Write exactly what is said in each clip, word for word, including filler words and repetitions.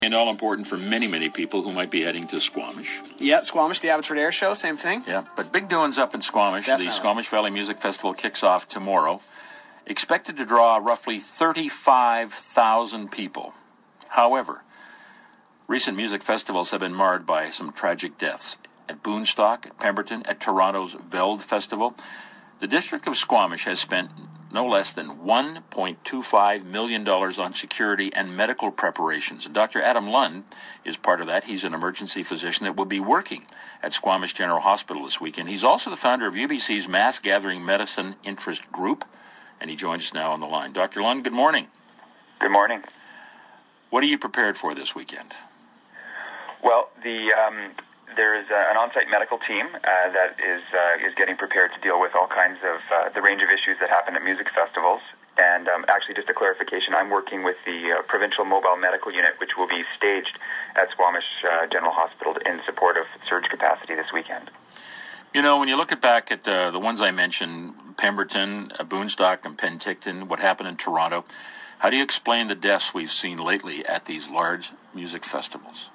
And all important for many, many people who might be heading to Squamish. Yeah, Squamish, the Abbotsford Air Show, same thing. Yeah, but big doings up in Squamish. Definitely. The Squamish Valley Music Festival kicks off tomorrow. Expected to draw roughly thirty-five thousand people. However, recent music festivals have been marred by some tragic deaths. At Boonstock, at Pemberton, at Toronto's Veld Festival, the District of Squamish has spent no less than one point two five million dollars on security and medical preparations. And Doctor Adam Lund is part of that. He's an emergency physician that will be working at Squamish General Hospital this weekend. He's also the founder of U B C's Mass Gathering Medicine Interest Group, and he joins us now on the line. Doctor Lund, good morning. Good morning. What are you prepared for this weekend? Well, the um, there is uh, an on-site medical team uh, that is uh, is getting prepared to deal with all kinds of uh, the range of issues that happen at music festivals. And um, actually, just a clarification, I'm working with the uh, Provincial Mobile Medical Unit, which will be staged at Squamish uh, General Hospital in support of surge capacity this weekend. You know, when you look at back at uh, the ones I mentioned, Pemberton, uh, Boonstock, and Penticton, what happened in Toronto, how do you explain the deaths we've seen lately at these large music festivals?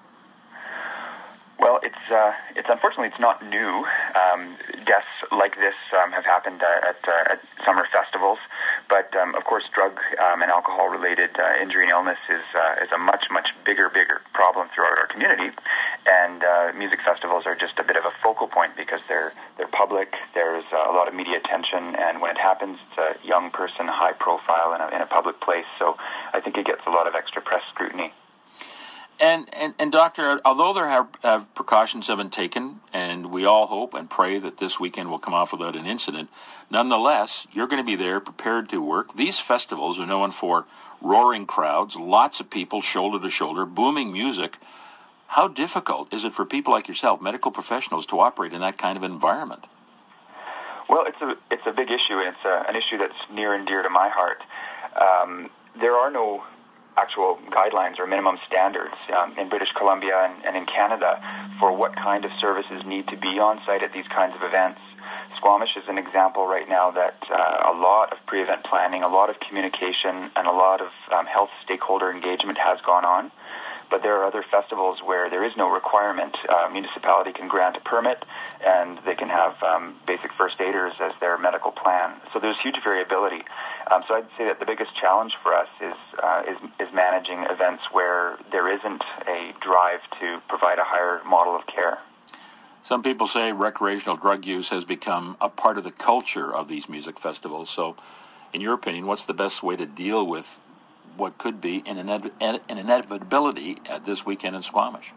Well, it's uh, it's unfortunately it's not new. Um, deaths like this um, have happened uh, at, uh, at summer festivals, but um, of course, drug um, and alcohol-related uh, injury and illness is uh, is a much much bigger bigger problem throughout our community, and uh, music festivals are just a bit of a focal point because they're they're public. There's uh, a lot of media attention, and when it happens, it's a young person, high profile, in a, in a public place. So I think it gets a lot of extra press scrutiny. And, and, and Doctor, although there have, have precautions have been taken, and we all hope and pray that this weekend will come off without an incident, nonetheless, you're going to be there prepared to work. These festivals are known for roaring crowds, lots of people shoulder to shoulder, booming music. How difficult is it for people like yourself, medical professionals, to operate in that kind of environment? Well, it's a it's a big issue, and it's a, an issue that's near and dear to my heart. Um, there are no actual guidelines or minimum standards um, in British Columbia and, and in Canada for what kind of services need to be on site at these kinds of events. Squamish is an example right now that uh, a lot of pre-event planning, a lot of communication, and a lot of um, health stakeholder engagement has gone on. But there are other festivals where there is no requirement. Uh, municipality can grant a permit, and they can have um, basic first aiders as their medical plan. So there's huge variability. Um, so I'd say that the biggest challenge for us is, uh, is is managing events where there isn't a drive to provide a higher model of care. Some people say recreational drug use has become a part of the culture of these music festivals. So, in your opinion, what's the best way to deal with what could be an, inev- an inevitability at this weekend in Squamish?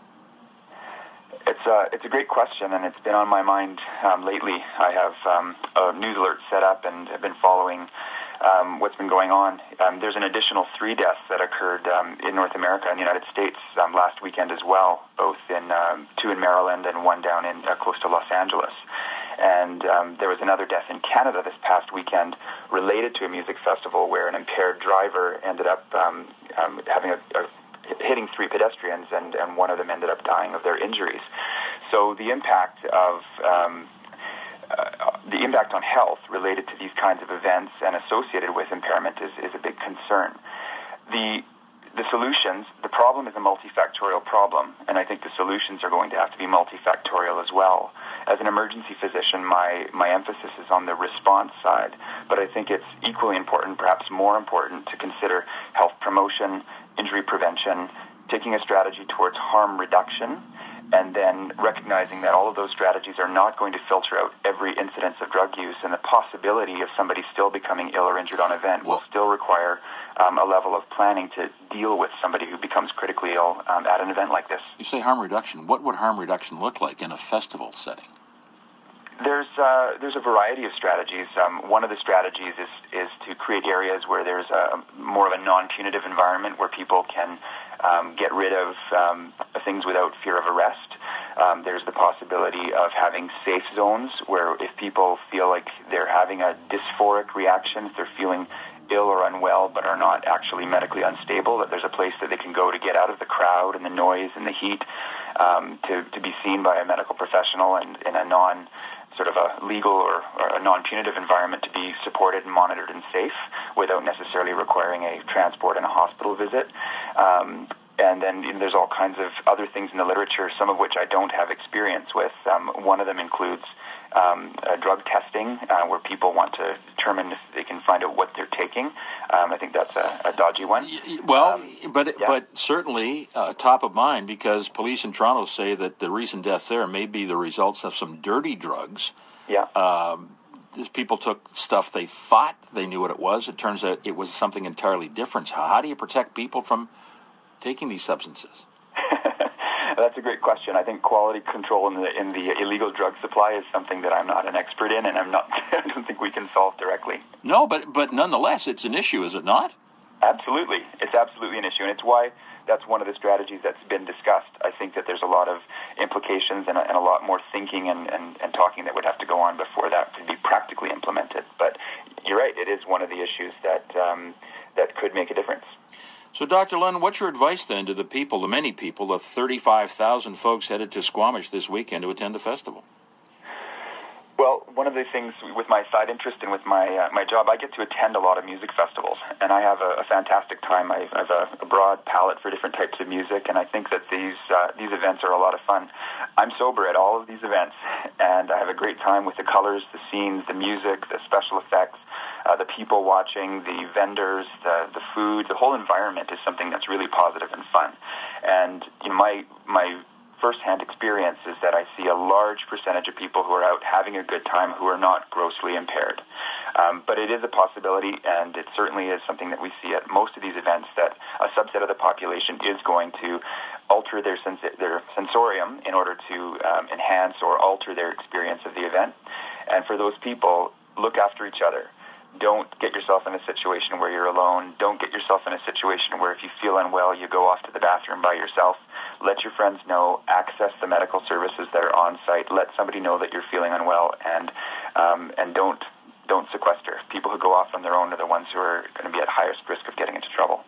It's a, it's a great question, and it's been on my mind um, lately. I have um, a news alert set up and have been following um, what's been going on. Um, there's an additional three deaths that occurred um, in North America and the United States um, last weekend as well, both in um, two in Maryland and one down in uh, close to Los Angeles. And um, there was another death in Canada this past weekend related to a music festival where an impaired driver ended up um, um, having a, a hitting three pedestrians, and, and one of them ended up dying of their injuries. So the impact of um, uh, the impact on health related to these kinds of events and associated with impairment is, is a big concern. The The solutions, the problem is a multifactorial problem, and I think the solutions are going to have to be multifactorial as well. As an emergency physician, my, my emphasis is on the response side, but I think it's equally important, perhaps more important, to consider health promotion, injury prevention, taking a strategy towards harm reduction, and then recognizing that all of those strategies are not going to filter out every incidence of drug use, and the possibility of somebody still becoming ill or injured on event will still require um, a level of planning to deal with somebody who becomes critically ill um, at an event like this. You say harm reduction. What would harm reduction look like in a festival setting? There's uh, there's a variety of strategies. Um, one of the strategies is is to create areas where there's a more of a non-punitive environment where people can um, get rid of um, things without fear of arrest. Um, there's the possibility of having safe zones where if people feel like they're having a dysphoric reaction, if they're feeling ill or unwell but are not actually medically unstable, that there's a place that they can go to get out of the crowd and the noise and the heat, um, to, to be seen by a medical professional and in a non sort of a legal or, or a non-punitive environment to be supported and monitored and safe without necessarily requiring a transport and a hospital visit. Um, and then you know, there's all kinds of other things in the literature, some of which I don't have experience with. Um, one of them includes um, uh, drug testing, uh, where people want to determine if they can find out what they're taking. Um, I think that's a, a dodgy one. Well, um, but yeah. but certainly uh, top of mind, because police in Toronto say that the recent death there may be the results of some dirty drugs. Yeah. Um, these people took stuff they thought they knew what it was. It turns out it was something entirely different. How, how do you protect people from taking these substances? That's a great question. I think quality control in the in the illegal drug supply is something that I'm not an expert in, and I'm not. I don't think we can solve directly. No, but but nonetheless, it's an issue, is it not? Absolutely, it's absolutely an issue, and it's why that's one of the strategies that's been discussed. I think that there's a lot of implications and a, and a lot more thinking and, and, and talking that would have to go on before that could be practically implemented. But you're right; it is one of the issues that um, that could make a difference. So, Doctor Lund, what's your advice then to the people, the many people, the thirty-five thousand folks headed to Squamish this weekend to attend the festival? Well, one of the things with my side interest and with my uh, my job, I get to attend a lot of music festivals, and I have a, a fantastic time. I have a, a broad palette for different types of music, and I think that these uh, these events are a lot of fun. I'm sober at all of these events, and I have a great time with the colors, the scenes, the music, the special effects. Uh, the people watching, the vendors, the the food, the whole environment is something that's really positive and fun. And you know, my my firsthand experience is that I see a large percentage of people who are out having a good time who are not grossly impaired. Um, but it is a possibility, and it certainly is something that we see at most of these events, that a subset of the population is going to alter their sens- their sensorium in order to um, enhance or alter their experience of the event. And for those people, look after each other. Don't get yourself in a situation where you're alone. Don't get yourself in a situation where if you feel unwell, you go off to the bathroom by yourself. Let your friends know. Access the medical services that are on site. Let somebody know that you're feeling unwell, and um, and don't don't sequester. People who go off on their own are the ones who are going to be at highest risk of getting into trouble.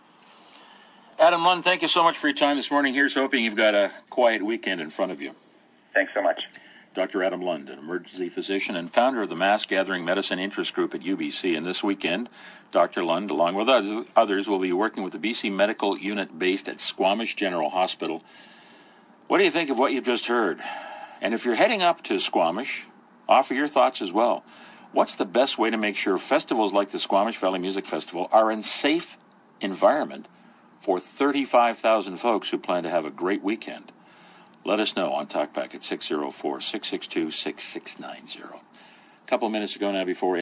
Adam Lund, thank you so much for your time this morning. Here's hoping you've got a quiet weekend in front of you. Thanks so much. Doctor Adam Lund, an emergency physician and founder of the Mass Gathering Medicine Interest Group at U B C. And this weekend, Doctor Lund, along with others, will be working with the B C Medical Unit based at Squamish General Hospital. What do you think of what you've just heard? And if you're heading up to Squamish, offer your thoughts as well. What's the best way to make sure festivals like the Squamish Valley Music Festival are in safe environment for thirty-five thousand folks who plan to have a great weekend? Let us know on TalkBack at six oh four, six six two, six six nine zero. A couple of minutes ago now before